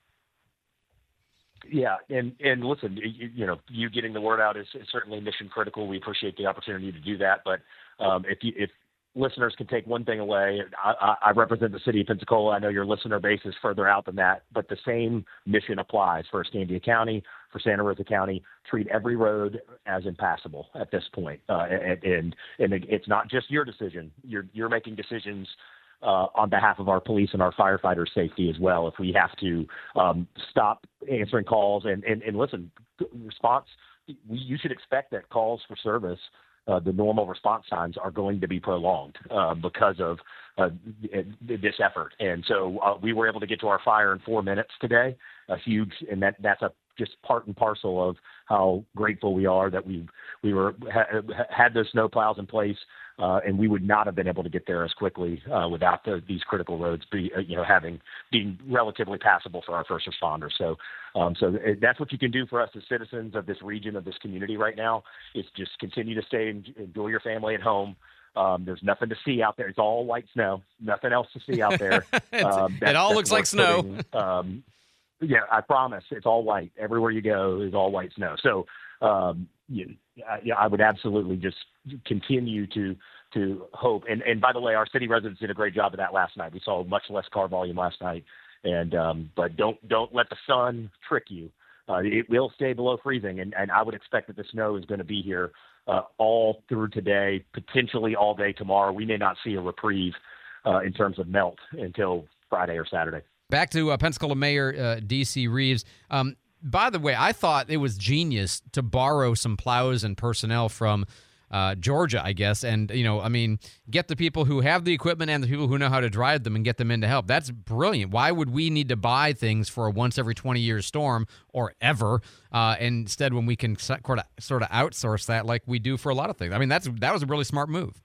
Yeah, and, and listen, you, you know, you getting the word out is, is certainly mission critical. We appreciate the opportunity to do that. But um, if you, if listeners can take one thing away, I, I represent the city of Pensacola. I know your listener base is further out than that, but the same mission applies for Escambia County, for Santa Rosa County. Treat every road as impassable at this point. Uh, and, and, and it's not just your decision. You're, you're making decisions Uh, on behalf of our police and our firefighters' safety as well. If we have to um, stop answering calls and, and, and listen, response, we, you should expect that calls for service, uh, the normal response times are going to be prolonged uh, because of uh, this effort. And so uh, we were able to get to our fire in four minutes today, a huge, and that, that's a just part and parcel of how grateful we are that we we were ha- had those snow plows in place, uh, and we would not have been able to get there as quickly uh, without the, these critical roads be uh, you know having being relatively passable for our first responders. So, um, so that's what you can do for us as citizens of this region, of this community right now, is just continue to stay and enjoy your family at home. Um, there's nothing to see out there. It's all white snow. Nothing else to see out there. Um, it all looks like snow. Putting, um, yeah, I promise. It's all white. Everywhere you go is all white snow. So, um, you, I, yeah, I would absolutely just continue to to hope. And, and by the way, our city residents did a great job of that last night. We saw much less car volume last night. And um, but don't don't let the sun trick you. Uh, it will stay below freezing, and, and I would expect that the snow is going to be here uh, all through today, potentially all day tomorrow. We may not see a reprieve uh, in terms of melt until Friday or Saturday. Back to uh, Pensacola Mayor uh, D C. Reeves. Um, by the way, I thought it was genius to borrow some plows and personnel from uh, Georgia, I guess. And, you know, I mean, get the people who have the equipment and the people who know how to drive them and get them in to help. That's brilliant. Why would we need to buy things for a once every twenty year storm or ever? Uh, instead, when we can sort of sort of outsource that like we do for a lot of things. I mean, that's that was a really smart move.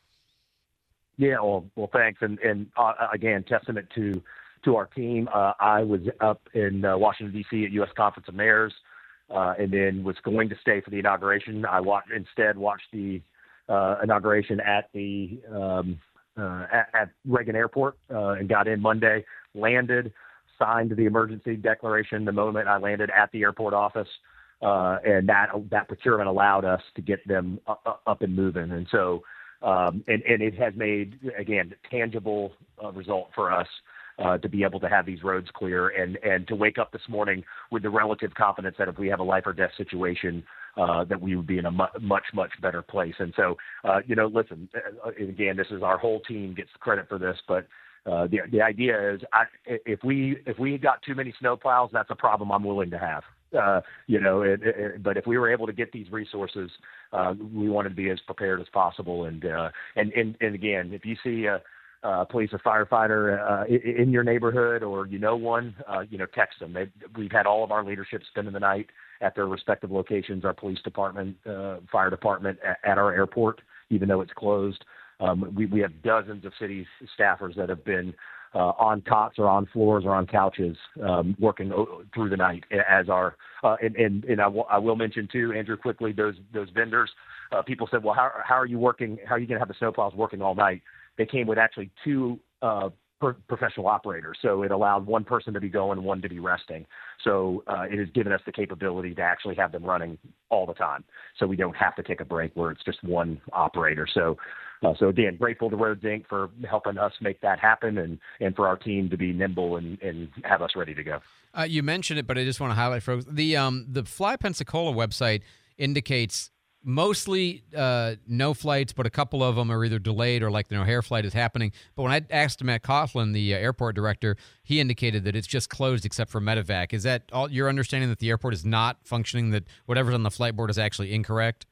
Yeah, well, well, thanks. And, and uh, again, testament to to our team. Uh, I was up in uh, Washington, D C at U S Conference of Mayors, uh, and then was going to stay for the inauguration. I watched, instead watched the uh, inauguration at the um, uh, at, at Reagan Airport uh, and got in Monday, landed, signed the emergency declaration the moment I landed at the airport office, uh, and that that procurement allowed us to get them up, up and moving. And so, um, and, and it has made, again, tangible uh, result for us. Uh, to be able to have these roads clear and, and to wake up this morning with the relative confidence that if we have a life or death situation, uh, that we would be in a mu- much, much better place. And so, uh, you know, listen, uh, again, this is our whole team gets credit for this, but uh, the the idea is I, if we if we got too many snow plows, that's a problem I'm willing to have. Uh, you know, it, it, but if we were able to get these resources, uh, we wanted to be as prepared as possible. And uh, and, and and again, if you see a Uh, police or firefighter uh, in your neighborhood, or you know one, uh, you know, text them. They've, we've had all of our leadership spending the night at their respective locations. Our police department, uh, fire department at, at our airport, even though it's closed. Um, we, we have dozens of city staffers that have been uh, on cots or on floors or on couches um, working o- through the night as our. Uh, and and, and I, w- I will mention too, Andrew, quickly those those vendors. Uh, people said, well, how how are you working? How are you going to have the snowplows working all night? They came with actually two uh, pro- professional operators, so it allowed one person to be going, one to be resting. So uh, it has given us the capability to actually have them running all the time, so we don't have to take a break where it's just one operator. So, uh, so again, grateful to Roads Incorporated for helping us make that happen, and, and for our team to be nimble and, and have us ready to go. Uh, you mentioned it, but I just want to highlight, folks, the um, the Fly Pensacola website indicates mostly uh, no flights, but a couple of them are either delayed or like the O'Hare flight is happening. But when I asked Matt Coughlin, the uh, airport director, he indicated that it's just closed except for medevac. Is that all your understanding, that the airport is not functioning, that whatever's on the flight board is actually incorrect?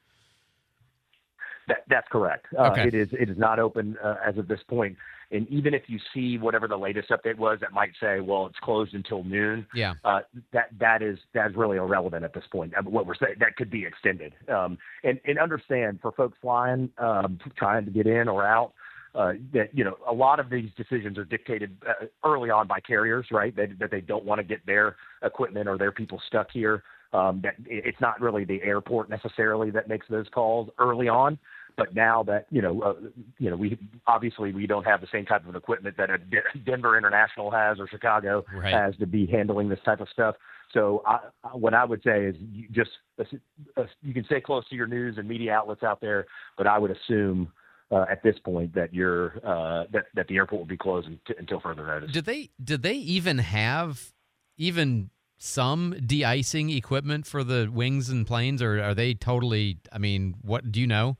That, that's correct. Uh, Okay. It is it is not open uh, as of this point. And even if you see whatever the latest update was, that might say, well, it's closed until noon. Yeah. Uh, that that is that is really irrelevant at this point. Uh, What we're saying, that could be extended. Um, and and understand, for folks flying, um, trying to get in or out, uh, that you know a lot of these decisions are dictated uh, early on by carriers, right? That that they don't want to get their equipment or their people stuck here. Um, that it's not really the airport necessarily that makes those calls early on. But now that, you know, uh, you know, we obviously we don't have the same type of equipment that a D- Denver International has or Chicago Right. has to be handling this type of stuff. So I, what I would say is you just uh, you can stay close to your news and media outlets out there, but I would assume uh, at this point that you're uh, that that the airport will be closed t- until further notice. Did they did they even have even some de-icing equipment for the wings and planes, or are they totally? I mean, what do you know?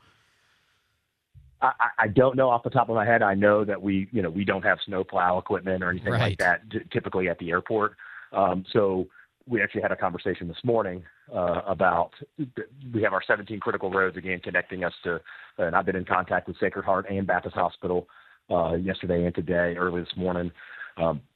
I, I don't know off the top of my head. I know that we, you know, we don't have snowplow equipment or anything Right. like that t- typically at the airport. Um, so we actually had a conversation this morning uh, about we have our seventeen critical roads again connecting us to, and I've been in contact with Sacred Heart and Baptist Hospital uh, yesterday and today, early this morning. Um,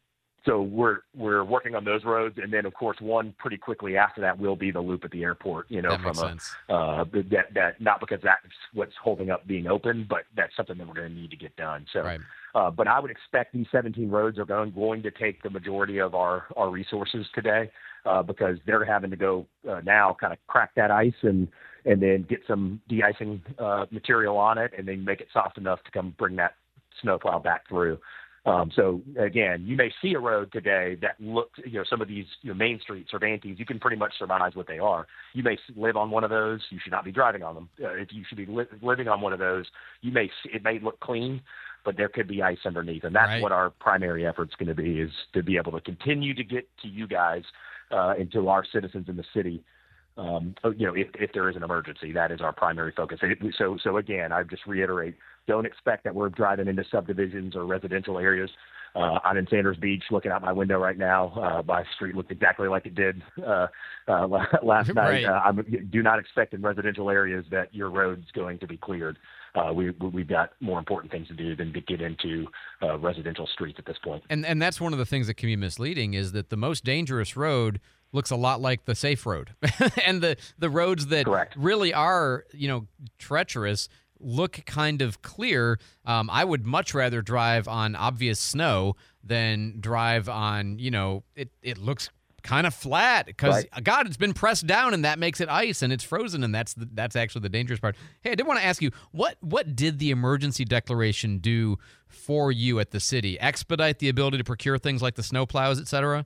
so we're we're working on those roads, and then of course one pretty quickly after that will be the loop at the airport. You know, That from makes a sense. uh, that that not because that's what's holding up being open, but that's something that we're going to need to get done. So, Right. uh, but I would expect these seventeen roads are going going to take the majority of our our resources today, uh, because they're having to go uh, now kind of crack that ice and and then get some de-icing uh, material on it, and then make it soft enough to come bring that snowplow back through. Um, so again, you may see a road today that looks, you know, some of these you know, main streets or Vanties, you can pretty much surmise what they are. You may live on one of those. You should not be driving on them. Uh, if you should be li- living on one of those, you may see, it may look clean, but there could be ice underneath. And that's Right. what our primary effort's going to be, is to be able to continue to get to you guys uh, and to our citizens in the city. Um, you know, if, if there is an emergency, that is our primary focus. So, so again, I just reiterate, don't expect that we're driving into subdivisions or residential areas. Uh, I'm in Sanders Beach looking out my window right now. Uh, my street looked exactly like it did uh, uh, last Right. night. Uh, I'm, do not expect in residential areas that your road's going to be cleared. Uh, we, we've got more important things to do than to get into uh, residential streets at this point. And and that's one of the things that can be misleading, is that the most dangerous road looks a lot like the safe road. And the, the roads that Correct. really are, you know, treacherous look kind of clear. Um, I would much rather drive on obvious snow than drive on, you know, it, it looks kind of flat because, Right. God, it's been pressed down and that makes it ice and it's frozen, and that's the, that's actually the dangerous part. Hey, I did want to ask you, what what did the emergency declaration do for you at the city? Expedite the ability to procure things like the snow plows, et cetera?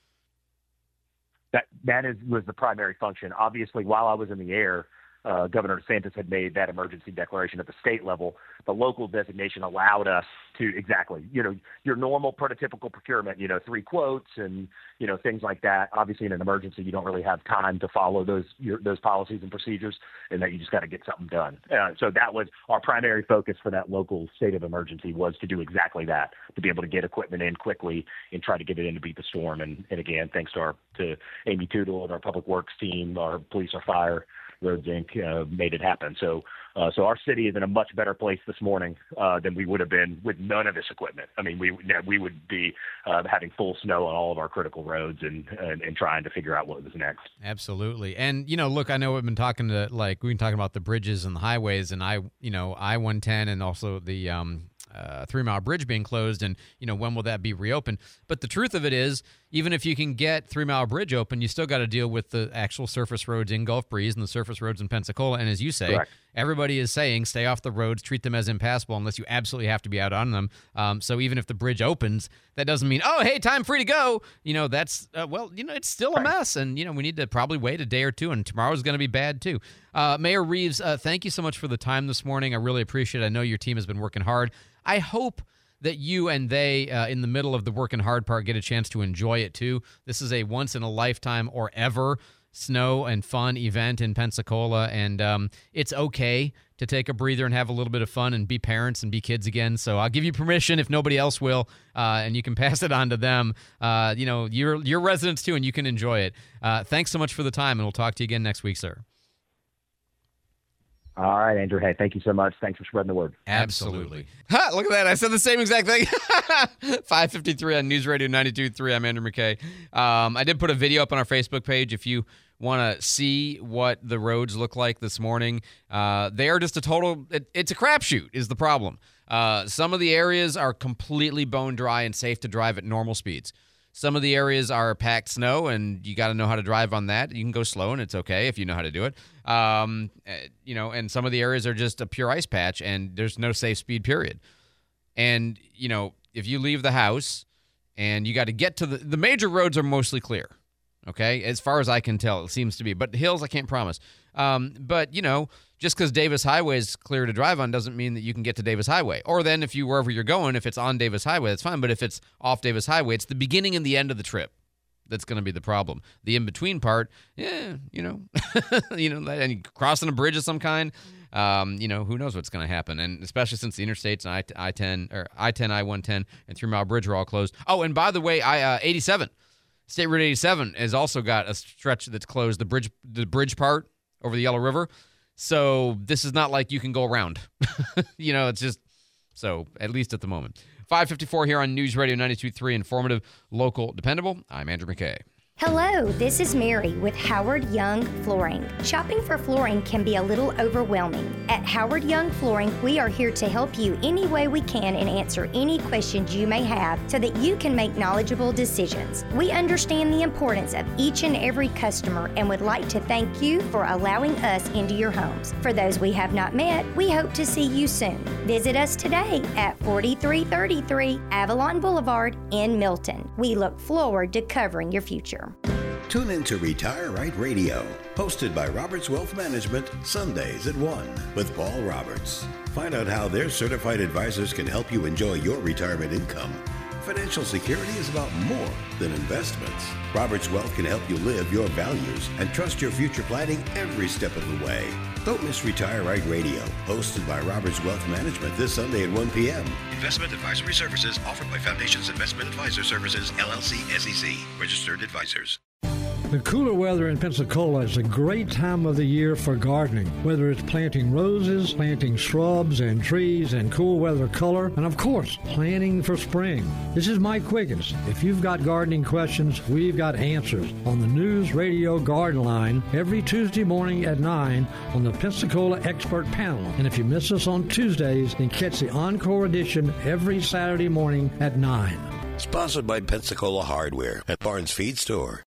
That that is was the primary function. Obviously, while I was in the air, uh, Governor DeSantis had made that emergency declaration at the state level. The local designation allowed us to exactly, you know, your normal prototypical procurement, you know, three quotes and, you know, things like that. Obviously, in an emergency, you don't really have time to follow those your, those policies and procedures, and that you just got to get something done. Uh, so that was our primary focus for that local state of emergency, was to do exactly that, to be able to get equipment in quickly and try to get it in to beat the storm. And, and again, thanks to our to Amy Tootle and our public works team, our police, our fire, Roads Incorporated, uh, made it happen. So, uh, so our city is in a much better place this morning uh, than we would have been with none of this equipment. I mean, we we would be uh, having full snow on all of our critical roads and, and and trying to figure out what was next. Absolutely. And, you know, look, I know we've been talking to, like, we've been talking about the bridges and the highways, and I, you know, I one ten and also the um, uh, Three Mile Bridge being closed, and, you know, when will that be reopened? But the truth of it is, even if you can get Three Mile Bridge open, you still got to deal with the actual surface roads in Gulf Breeze and the surface roads in Pensacola. And as you say, Correct. everybody is saying stay off the roads, treat them as impassable unless you absolutely have to be out on them. Um, so even if the bridge opens, that doesn't mean, oh, hey, time free to go. You know, that's, uh, well, you know, it's still a mess. And, you know, we need to probably wait a day or two, and tomorrow's going to be bad too. Uh, Mayor Reeves, uh, thank you so much for the time this morning. I really appreciate it. I know your team has been working hard. I hope that you and they, uh, in the middle of the working hard part, get a chance to enjoy it too. This is a once-in-a-lifetime or ever snow and fun event in Pensacola, and um, it's okay to take a breather and have a little bit of fun and be parents and be kids again. So I'll give you permission if nobody else will, uh, and you can pass it on to them. Uh, you know, you're, you're residents too, and you can enjoy it. Uh, thanks so much for the time, and we'll talk to you again next week, sir. All right, Andrew. Hey, thank you so much. Thanks for spreading the word. Absolutely. Ha, look at that. I said the same exact thing. five fifty-three on News Radio ninety-two point three. I'm Andrew McKay. Um, I did put a video up on our Facebook page if you want to see what the roads look like this morning. Uh, they are just a total, it, it's a crapshoot is the problem. Uh, some of the areas are completely bone dry and safe to drive at normal speeds. Some of the areas are packed snow, and you got to know how to drive on that. You can go slow, and it's okay if you know how to do it. Um, you know, and some of the areas are just a pure ice patch, and there's no safe speed, period. And, you know, if you leave the house and you got to get to the, the major roads are mostly clear, okay? As far as I can tell, it seems to be. But hills, I can't promise. Um, but, you know, just because Davis Highway is clear to drive on doesn't mean that you can get to Davis Highway. Or then if you, wherever you're going, if it's on Davis Highway, that's fine. But if it's off Davis Highway, it's the beginning and the end of the trip that's going to be the problem. The in-between part, yeah, you know, you know, and crossing a bridge of some kind, um, you know, who knows what's going to happen. And especially since the interstates and I ten or I ten, I one ten, and Three Mile Bridge are all closed. Oh, and by the way, I uh, eighty-seven, State Route eighty-seven has also got a stretch that's closed. The bridge, the bridge part over the Yellow River. So this is not like you can go around. You know, it's just so, at least at the moment. five fifty-four here on News Radio ninety-two point three, informative, local, dependable. I'm Andrew McKay. Hello, this is Mary with Howard Young Flooring. Shopping for flooring can be a little overwhelming. At Howard Young Flooring, we are here to help you any way we can and answer any questions you may have so that you can make knowledgeable decisions. We understand the importance of each and every customer and would like to thank you for allowing us into your homes. For those we have not met, we hope to see you soon. Visit us today at forty-three thirty-three Avalon Boulevard in Milton. We look forward to covering your future. Tune in to Retire Right Radio, hosted by Roberts Wealth Management, Sundays at one with Paul Roberts. Find out how their certified advisors can help you enjoy your retirement income. Financial security is about more than investments. Roberts Wealth can help you live your values and trust your future planning every step of the way. Don't miss Retire Right Radio, hosted by Roberts Wealth Management this Sunday at one p.m. Investment advisory services offered by Foundations Investment Advisor Services, L L C, S E C, registered advisors. The cooler weather in Pensacola is a great time of the year for gardening, whether it's planting roses, planting shrubs and trees and cool weather color, and of course, planning for spring. This is Mike Quiggins. If you've got gardening questions, we've got answers on the News Radio Garden Line every Tuesday morning at nine on the Pensacola Expert Panel. And if you miss us on Tuesdays, then catch the encore edition every Saturday morning at nine. Sponsored by Pensacola Hardware at Barnes Feed Store.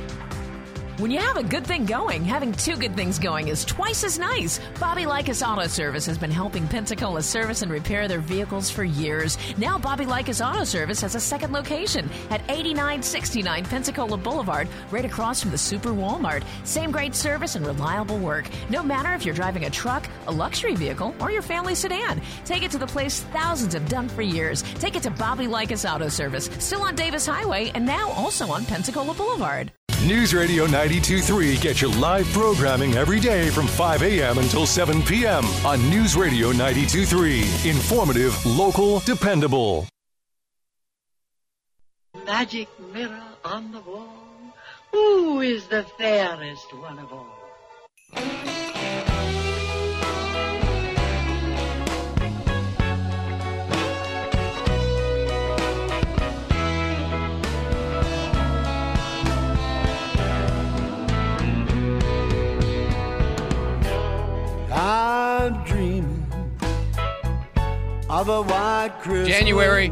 When you have a good thing going, having two good things going is twice as nice. Bobby Likas Auto Service has been helping Pensacola service and repair their vehicles for years. Now Bobby Likas Auto Service has a second location at eighty-nine sixty-nine Pensacola Boulevard, right across from the Super Walmart. Same great service and reliable work. No matter if you're driving a truck, a luxury vehicle, or your family sedan. Take it to the place thousands have done for years. Take it to Bobby Likas Auto Service, still on Davis Highway and now also on Pensacola Boulevard. News Radio ninety-two point three gets you live programming every day from five a.m. until seven p.m. on News Radio ninety-two point three. Informative, local, dependable. Magic mirror on the wall, who is the fairest one of all? I'm dreaming of a white Christmas. January.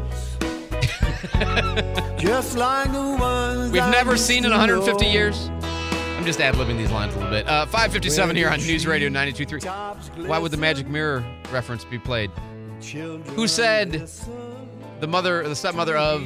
Just like the ones We've I never used seen to in one hundred fifty know. years. I'm just ad-libbing these lines a little bit. Uh, five fifty-seven here on News Radio ninety-two point three. Why would the Magic Mirror reference be played? Who said the mother, the stepmother of...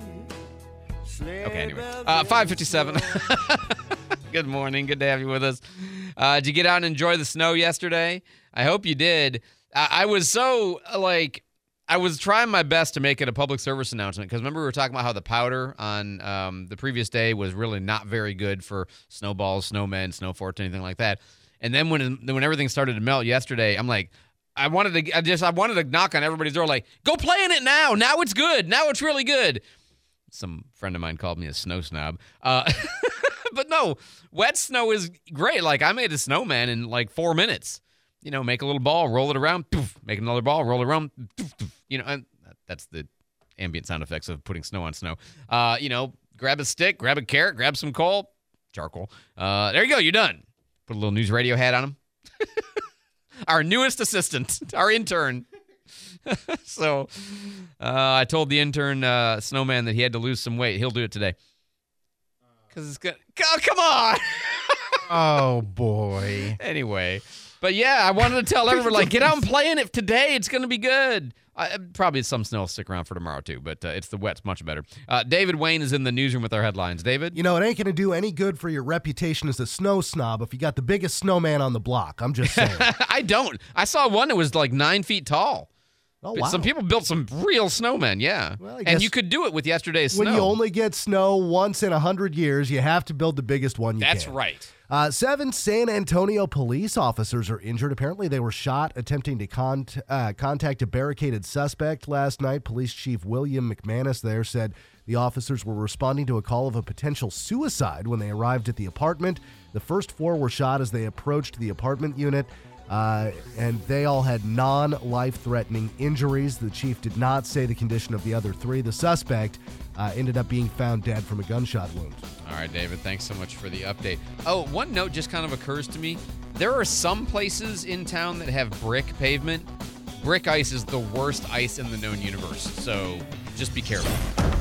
Okay, anyway. Uh, five fifty-seven. Good morning. Good to have you with us. Uh, did you get out and enjoy the snow yesterday? I hope you did. I, I was so, like, I was trying my best to make it a public service announcement because remember we were talking about how the powder on um, the previous day was really not very good for snowballs, snowmen, snow forts, anything like that. And then when when everything started to melt yesterday, I'm like, I wanted to I just I wanted to knock on everybody's door like, go play in it now. Now it's good. Now it's really good. Some friend of mine called me a snow snob. Uh, but no, wet snow is great. Like, I made a snowman in like four minutes. You know, make a little ball, roll it around, poof, make another ball, roll it around, poof, poof. You know, and that's the ambient sound effects of putting snow on snow. Uh, you know, grab a stick, grab a carrot, grab some coal, charcoal. Uh, there you go, you're done. Put a little News Radio hat on him. Our newest assistant, our intern. so uh, I told the intern uh, snowman that he had to lose some weight. He'll do it today. Because it's good. Oh, come on. Oh, boy. Anyway. But, yeah, I wanted to tell everyone, like, get out and play in it today. It's going to be good. I, probably some snow will stick around for tomorrow, too, but uh, it's the wet's much better. Uh, David Wayne is in the newsroom with our headlines. David? You know, it ain't going to do any good for your reputation as a snow snob if you got the biggest snowman on the block. I'm just saying. I don't. I saw one that was like nine feet tall. Oh, But wow. Some people built some real snowmen, yeah. Well, I and guess you could do it with yesterday's when snow. you only get snow once in a hundred years, you have to build the biggest one you That's can. right. Uh, seven San Antonio police officers are injured. Apparently, they were shot attempting to con- uh, contact a barricaded suspect last night. Police Chief William McManus there said the officers were responding to a call of a potential suicide when they arrived at the apartment. The first four were shot as they approached the apartment unit. Uh, and they all had non-life-threatening injuries. The chief did not say the condition of the other three. The suspect uh, ended up being found dead from a gunshot wound. All right, David, thanks so much for the update. Oh, one note just kind of occurs to me. There are some places in town that have brick pavement. Brick ice is the worst ice in the known universe, so just be careful.